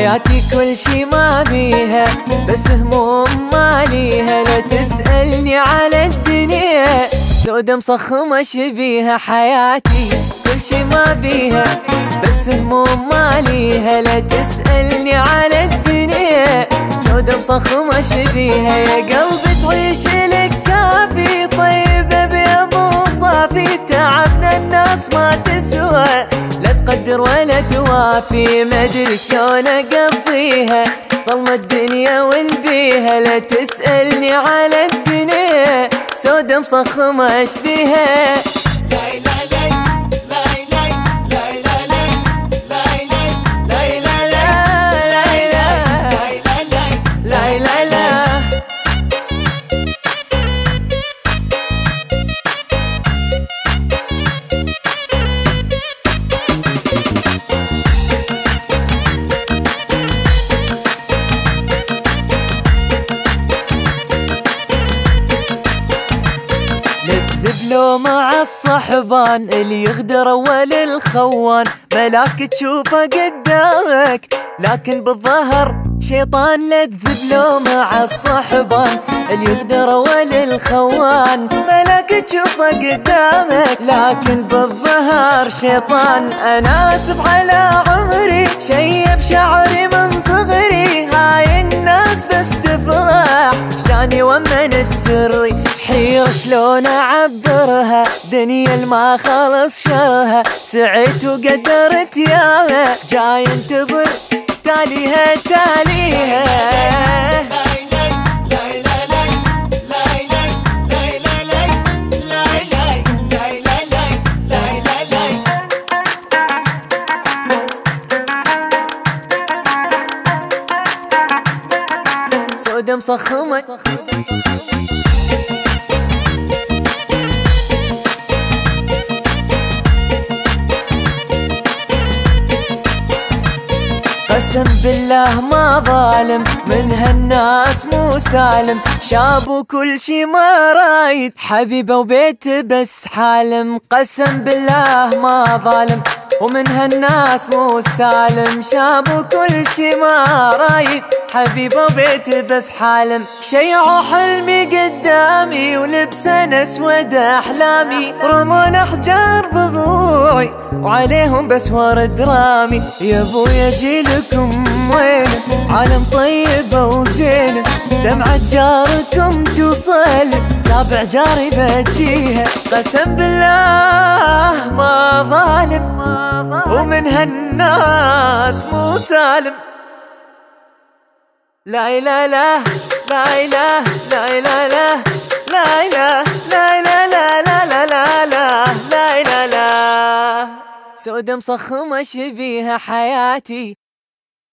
حياتي كل شي ما بيها، بس هموم ما ليها. لا تسألني على الدنيا، سودة مصخمة شبيها. حياتي كل شي ما بيها، بس هموم ما ليها. لا تسألني على الدنيا، سودة مصخمة شبيها. يا قلبي تعيش لك كافي، طيبة بيض وصافي. تعبنا الناس ما تسوى، لا تقدر ولا توافي. ما ادري شلون اقضيها، ظلمة الدنيا والبيها. لا تسألني على الدنيا، سودة مصخمة اشبيها. لا لا لا لا لا لا لا لا لا لا لا لا لا لا. لو مع الصحبان اللي يغدر اول الخوان. ملاك تشوفه قدامك لكن بالظهر شيطان. لا تذب لو مع الصحبان اللي يغدر اول الخوان. ملاك تشوفه قدامك لكن بالظهر شيطان. انا اسف على عمري، شيب شعري من صغري. هاي الناس بس تفرح شلوني ومنت سري. حيرة شلون اعبرها، دنيا الما خلص شرها. سعيت وقدرت ياها، جاي انتظر تاليها تاليها. سودة مصخمة قسم بالله ما ظالم، من هالناس مو سالم. شاب وكل شي ما رايد، حبيبه وبيت بس حالم. قسم بالله ما ظالم، ومن هالناس مو سالم. شاب وكل شي ما رايد، حبيبه وبيت بس حالم. شيعوا حلمي قدامي، ولبسن اسود احلامي. رمون احجار بضوعي، وعليهم بس ورد رامي. يا ابويا جيلكم وين، عالم طيبة وزينة. دمعة جاركم توصل، سابع جاري بجيها. قسم بالله ما ظالم، ومن هالناس مو سالم. لا إله لا لا إله لا إله لا لا إله لا لا لا لا لا لا لا لا لا. سودة مصخمة شبيها حياتي.